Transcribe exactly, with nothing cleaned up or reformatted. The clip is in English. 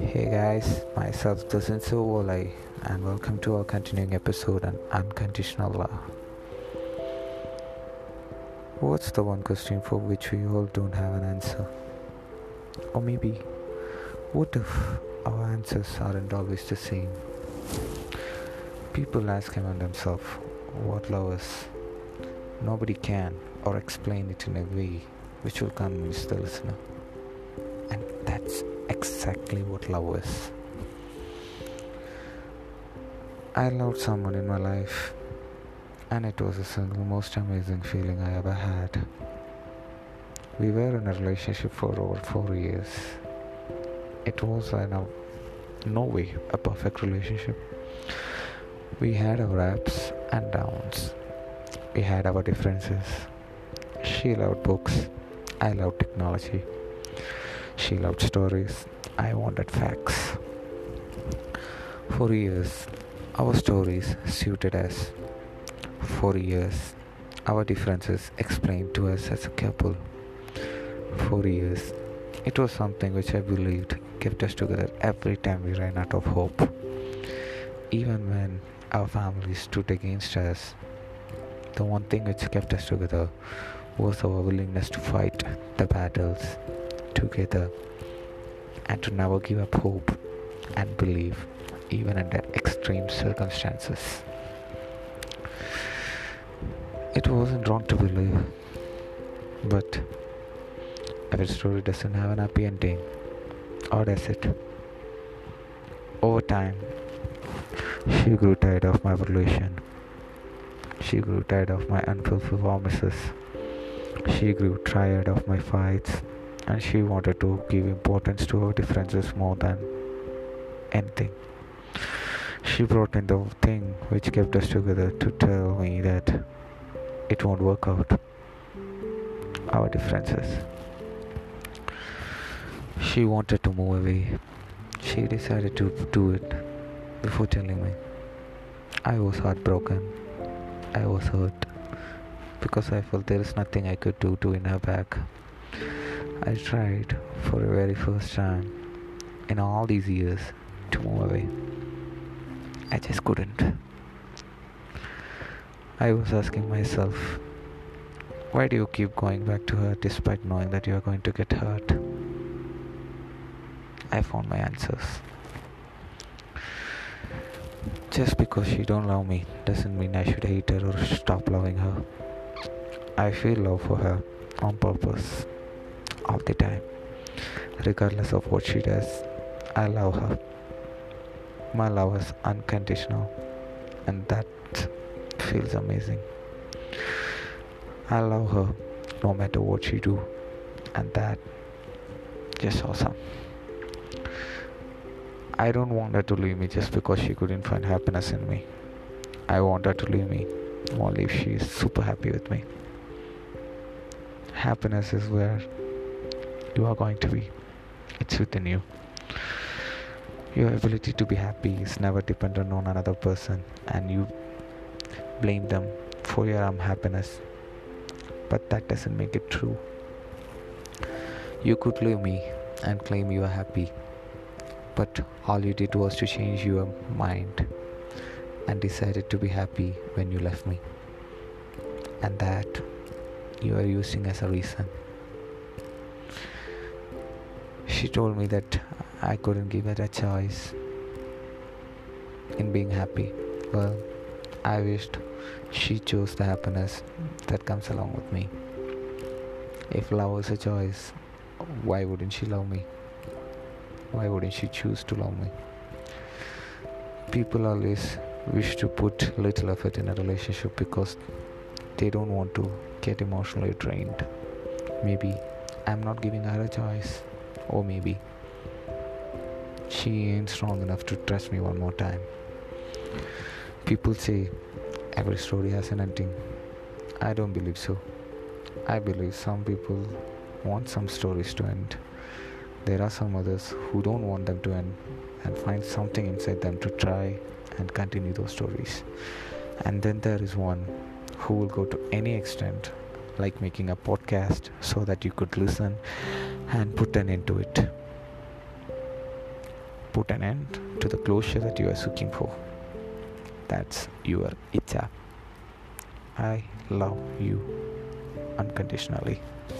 Hey guys, myself Dasinso Wolai, and welcome to our continuing episode on unconditional love. What's the one question for which we all don't have an answer? Or maybe, what if our answers aren't always the same? People ask among themselves what love is. Nobody can or explain it in a way which will convince the listener. And that's exactly what love is. I loved someone in my life, and it was the single most amazing feeling I ever had. We were in a relationship for over four years. It was in a, no way a perfect relationship. We had our ups and downs. We had our differences. She loved books. I loved technology. She loved stories. I wanted facts. For years, our stories suited us. For years, our differences explained to us as a couple. For years, it was something which I believed kept us together every time we ran out of hope. Even when our families stood against us, the one thing which kept us together was our willingness to fight the battles together and to never give up hope and believe even under extreme circumstances. It wasn't wrong to believe, but every story doesn't have an happy ending, or does it? Over time, she grew tired of my relation. She grew tired of my unfulfilled promises. She grew tired of my fights, and she wanted to give importance to our differences more than anything. She brought in the thing which kept us together to tell me that it won't work out. Our differences. She wanted to move away. She decided to do it before telling me. I was heartbroken. I was hurt because I felt there is nothing I could do to win her back. I tried for the very first time in all these years to move away. I just couldn't. I was asking myself, why do you keep going back to her despite knowing that you are going to get hurt? I found my answers. Just because she don't love me doesn't mean I should hate her or stop loving her. I feel love for her on purpose all the time. Regardless of what she does, I love her. My love is unconditional, and that feels amazing. I love her no matter what she do, and that just awesome. I don't want her to leave me just because she couldn't find happiness in me. I want her to leave me only if she is super happy with me. Happiness is where you are going to be. It's within you. Your ability to be happy is never dependent on another person, and you blame them for your unhappiness. But that doesn't make it true. You could leave me and claim you are happy, but all you did was to change your mind and decided to be happy when you left me, and that you are using as a reason. She told me that I couldn't give her a choice in being happy. Well, I wished she chose the happiness that comes along with me. If love was a choice, why wouldn't she love me? Why wouldn't she choose to love me? People always wish to put little effort in a relationship because they don't want to get emotionally drained. Maybe I'm not giving her a choice, or maybe she ain't strong enough to trust me one more time. People say every story has an ending. I don't believe so. I believe some people want some stories to end. There are some others who don't want them to end and find something inside them to try and continue those stories. And then there is one who will go to any extent, like making a podcast so that you could listen and put an end to it. put an end to the closure that you are seeking for. That's your Icha. I love you unconditionally.